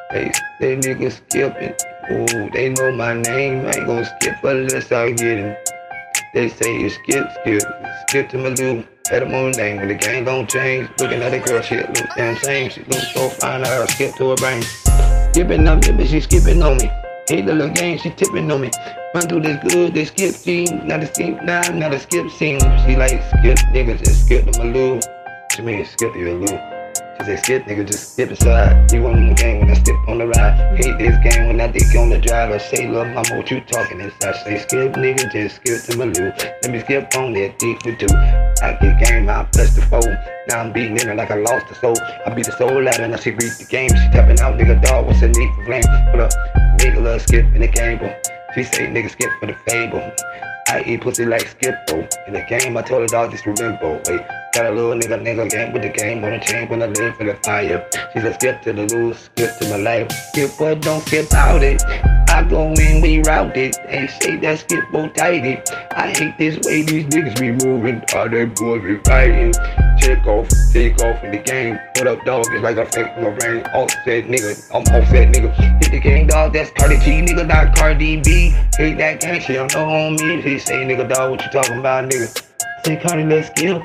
They niggas skipping. Ooh, they know my name. I ain't gon' skip unless I get him. They say you skip to my dude. Had him on the name when the game gon' change. Looking at the girl, she look damn same. She look so fine, I gotta skip to her brain. Skipping on me, but she skipping on me. Hate the little game, she tipping on me. Run through this good, they skip scene. Not a skip, not a skip scene. She like skip niggas, just skip to my loo. She mean skip to your loo. She say skip nigga, just skip aside. You want in the game when I skip on the ride. Hate this game when I dick on the drive. I say lil' mama, what you talking inside? Say skip nigga, just skip to my loo. Let me skip on that dick for two. I get game, I plus the four. Now I'm beating in her like I lost the soul. I beat the soul out and now she beat the game. She tapping out, nigga dog, what's the need for blame? Put up, nigga love skip in the cable. She say nigga skip for the fable. I eat pussy like Skippo. In the game, I told her dog just remember. Wait, got a little nigga game with the game on the chain when I live for the fire. She said skip to the lose, skip to my life. Skip but don't skip out it. I go in, we route it. They say that Skippo tighty. I hate this way these niggas be moving. All they boys be fighting. Take off in the game. What up, dog? It's like a fake from my brain. Offset, nigga. I'm offset, nigga. Hit the game, dog. That's Cardi G, nigga. Not Cardi B. Hate that gang shit. I'm no on me. He say, nigga, dog, what you talking about, nigga? Say, Cardi, let's skill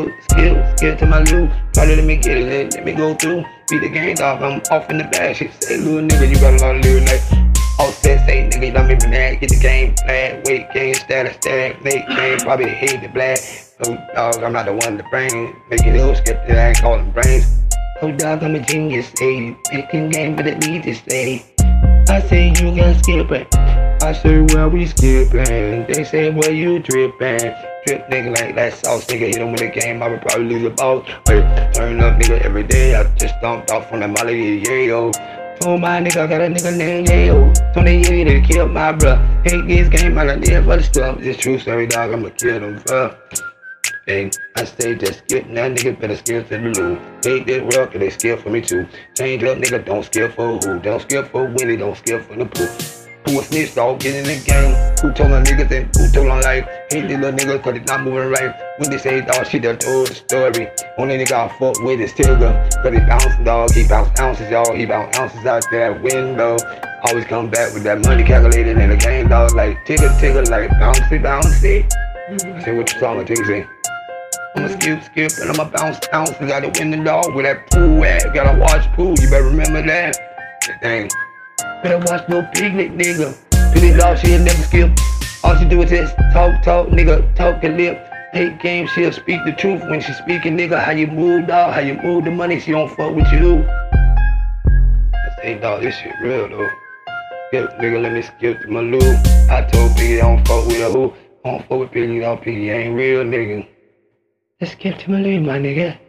to my loot. Cardi, let me get it. Let me go through. Beat the game, dog. I'm off in the bag. She say, little nigga, you got a lot of lyrics like. Offset, say, nigga, let me be mad. Get the game, flag. Wait, game, status, make game. Probably hate the black. Oh, dog, I'm not the one to bring. Make it ill, skip that I ain't calling brains. Oh, dog, I'm a genius, ayy. Making game, but it needs to stay. I say you got skipping. I say, well, we skipping. They say, well, you dripping. Drip nigga like that sauce, nigga. Hit him with the game, I would probably lose the ball. Wait, turn up, nigga, every day. I just stomped off on that Molly, yeah, yo. Oh my nigga, got a nigga named Yayo. 28 to kill my bruh. Hate this game, I done did for the stuff. It's true story, dog, I'ma kill them for. Hey, I say just skip, that nigga better skip to the loo. Hate this world, cause they skip for me too. Change up, nigga, don't skip for who? Don't skip for Winnie, don't skip for the poo. Who a snitch, dog, get in the game. Who told on niggas and who told on life? Hate these little niggas cause they not moving right. When they say dog, she done told the story. Only nigga I fuck with is Tigger. Cause he bounce, dog, he bounce ounces, y'all. He bounce ounces out that window. Always come back with that money calculated in the game, dog. Like Tigger, like bouncy. I say what you saw on Tigger say. I'ma skip, and I'ma bounce. I gotta win the dog with that pool at. Gotta watch pool, you better remember that. Dang. Better watch no piglet, nigga. Piglet dog, she'll never skip. All she do is just talk, nigga, talk and lip. Hate game, she'll speak the truth when she speaking, nigga. How you move, dog? How you move the money? She don't fuck with you. I say, dog, this shit real though. Skip, nigga, let me skip to my loo. I told Piggy I don't fuck with a who. I don't fuck with Piggy, dog. Piggy ain't real, nigga. Let's skip to my loo, my nigga.